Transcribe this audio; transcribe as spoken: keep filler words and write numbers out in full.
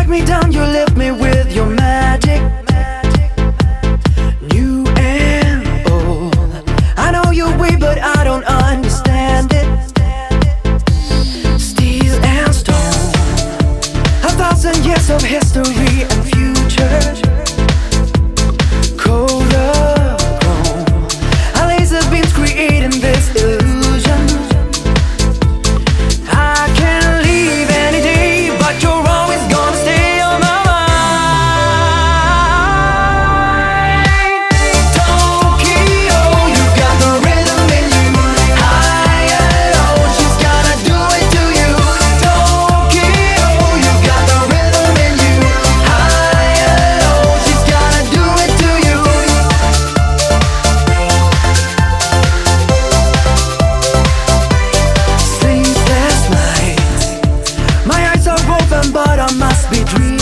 me down, you lift me with your magic. New and old, I know your way, but I don't understand it. Steel and stone, a thousand years of history and future. Color chrome, a laser beams creating this illusion. I can leave any day, but you're always gonna stay on my mind. Tokyo, you got the rhythm in you. High and low, she's gonna do it to you. Tokyo, you got the rhythm in you. High and low, she's gonna do it to you. Sleepless nights, my eyes are open, but I must be dreaming.